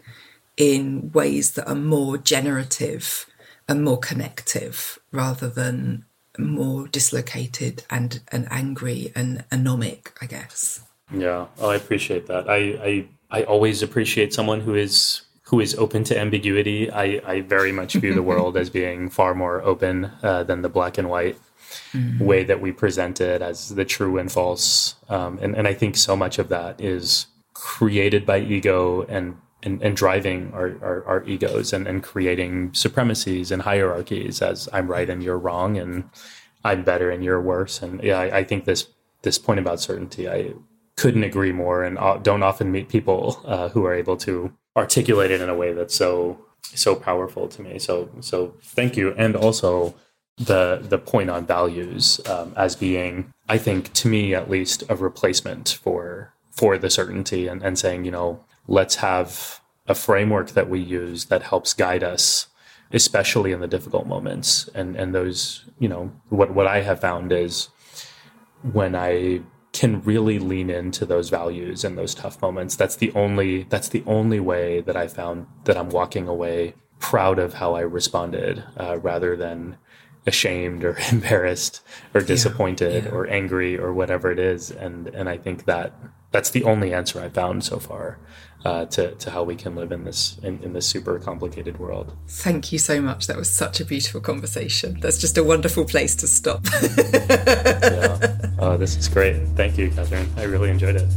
in ways that are more generative and more connective, rather than more dislocated and, and angry and anomic, I guess. Yeah, oh, I appreciate that. I, I I always appreciate someone who is who is open to ambiguity. I, I very much view the world as being far more open uh, than the black and white mm-hmm. way that we present it as the true and false. Um, and, and I think so much of that is created by ego and And, and driving our, our, our egos, and, and creating supremacies and hierarchies as I'm right and you're wrong, and I'm better and you're worse. And yeah, I, I think this this point about certainty, I couldn't agree more, and don't often meet people uh, who are able to articulate it in a way that's so so powerful to me. So so thank you. And also the the point on values um, as being, I think, to me at least, a replacement for for the certainty, and, and saying, you know, let's have a framework that we use that helps guide us, especially in the difficult moments. And and those, you know, what, what I have found is when I can really lean into those values and those tough moments, that's the only that's the only way that I found that I'm walking away proud of how I responded, uh, rather than ashamed or embarrassed or disappointed yeah, yeah. or angry or whatever it is. And and I think that that's the only answer I've found so far uh, to to how we can live in this in, in this super complicated world. Thank you so much. That was such a beautiful conversation. That's just a wonderful place to stop. yeah. Oh, this is great. Thank you, Catherine. I really enjoyed it.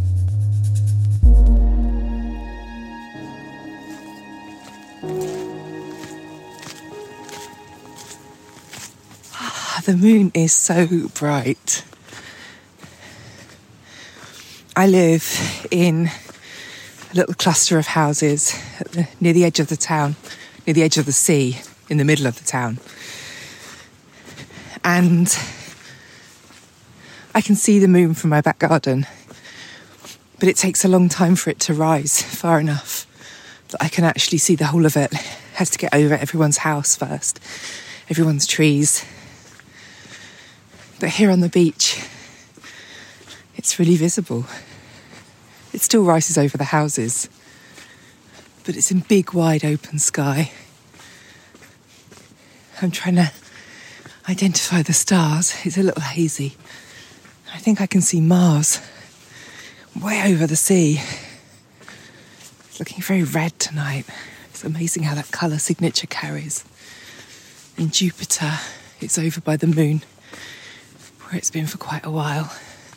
The moon is so bright. I live in a little cluster of houses at the, near the edge of the town, near the edge of the sea, in the middle of the town. And I can see the moon from my back garden, but it takes a long time for it to rise far enough that I can actually see the whole of it. It has to get over everyone's house first, everyone's trees. But here on the beach, it's really visible. It still rises over the houses, but it's in big, wide open sky. I'm trying to identify the stars. It's a little hazy. I think I can see Mars way over the sea. It's looking very red tonight. It's amazing how that colour signature carries. And Jupiter, it's over by the moon, where it's been for quite a while.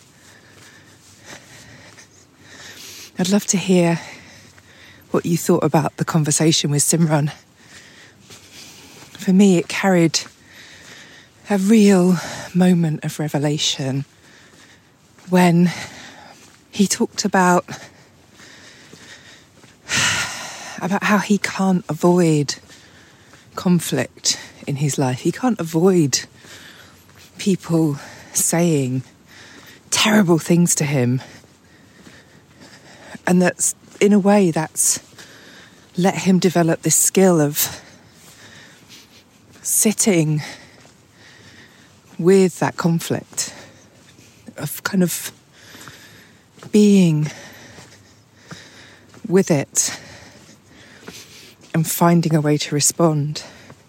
I'd love to hear what you thought about the conversation with Simran. For me, it carried a real moment of revelation when he talked about about how he can't avoid conflict in his life. He can't avoid people saying terrible things to him. And that's, in a way, that's let him develop this skill of sitting with that conflict, of kind of being with it and finding a way to respond.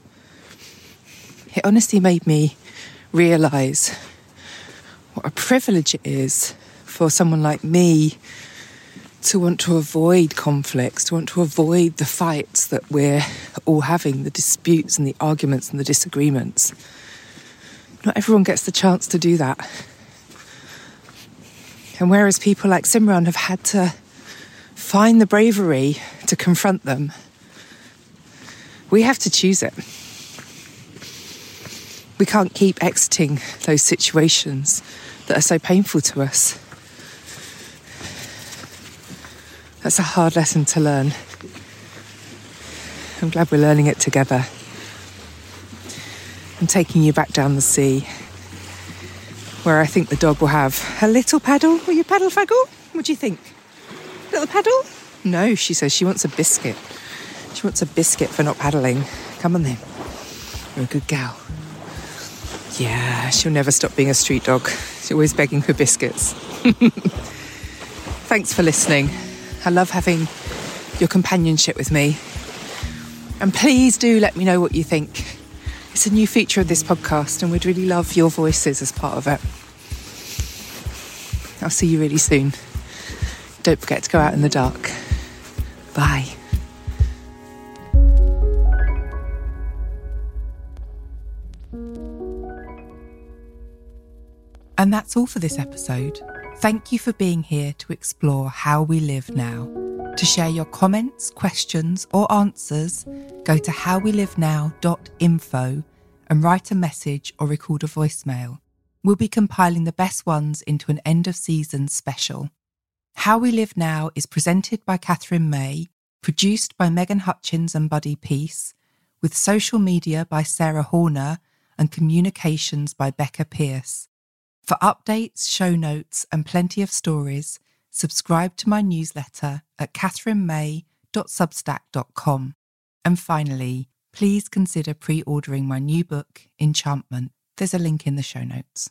It honestly made me realise what a privilege it is for someone like me to want to avoid conflicts, to want to avoid the fights that we're all having, the disputes and the arguments and the disagreements. Not everyone gets the chance to do that. And whereas people like Simran have had to find the bravery to confront them, we have to choose it. We can't keep exiting those situations that are so painful to us. That's a hard lesson to learn. I'm glad we're learning it together. I'm taking you back down the sea, where I think the dog will have a little paddle. Will you paddle, Faggle? What do you think? Little paddle? No, she says she wants a biscuit. She wants a biscuit for not paddling. Come on then. You're a good gal. Yeah, she'll never stop being a street dog. She's always begging for biscuits. Thanks for listening. I love having your companionship with me. And please do let me know what you think. It's a new feature of this podcast and we'd really love your voices as part of it. I'll see you really soon. Don't forget to go out in the dark. Bye. And that's all for this episode. Thank you for being here to explore how we live now. To share your comments, questions or answers, go to how we live now dot info and write a message or record a voicemail. We'll be compiling the best ones into an end of season special. How We Live Now is presented by Catherine May, produced by Megan Hutchins and Buddy Peace, with social media by Sarah Horner and communications by Becca Pierce. For updates, show notes and plenty of stories, subscribe to my newsletter at catherine may dot substack dot com. And finally, please consider pre-ordering my new book, Enchantment. There's a link in the show notes.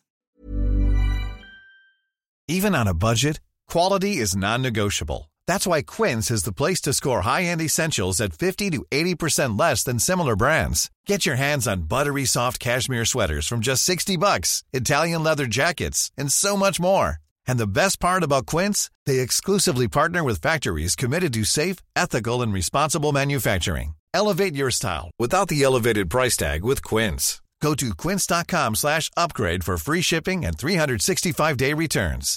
Even on a budget, quality is non-negotiable. That's why Quince is the place to score high-end essentials at fifty to eighty percent less than similar brands. Get your hands on buttery soft cashmere sweaters from just sixty bucks, Italian leather jackets, and so much more. And the best part about Quince, they exclusively partner with factories committed to safe, ethical, and responsible manufacturing. Elevate your style without the elevated price tag with Quince. Go to quince.com slash upgrade for free shipping and three sixty-five day returns.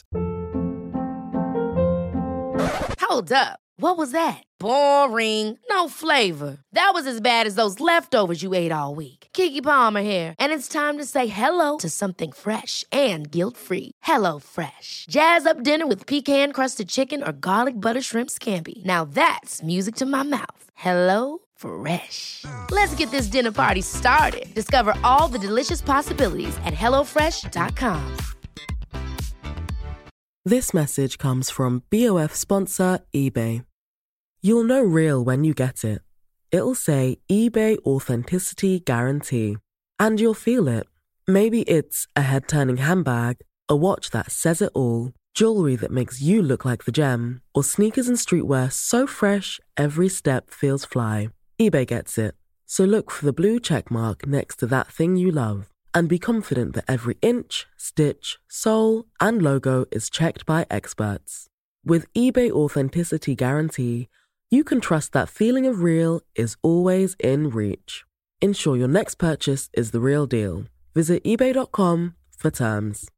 Hold up. What was that? Boring. No flavor. That was as bad as those leftovers you ate all week. Keke Palmer here, and it's time to say hello to something fresh and guilt-free. Hello Fresh. Jazz up dinner with pecan-crusted chicken or garlic butter shrimp scampi. Now that's music to my mouth. Hello Fresh. Let's get this dinner party started. Discover all the delicious possibilities at hello fresh dot com. This message comes from B O F sponsor eBay. You'll know real when you get it. It'll say eBay Authenticity Guarantee. And you'll feel it. Maybe it's a head-turning handbag, a watch that says it all, jewelry that makes you look like the gem, or sneakers and streetwear so fresh every step feels fly. eBay gets it. So look for the blue check mark next to that thing you love. And be confident that every inch, stitch, sole, and logo is checked by experts. With eBay Authenticity Guarantee, you can trust that feeling of real is always in reach. Ensure your next purchase is the real deal. Visit ebay dot com for terms.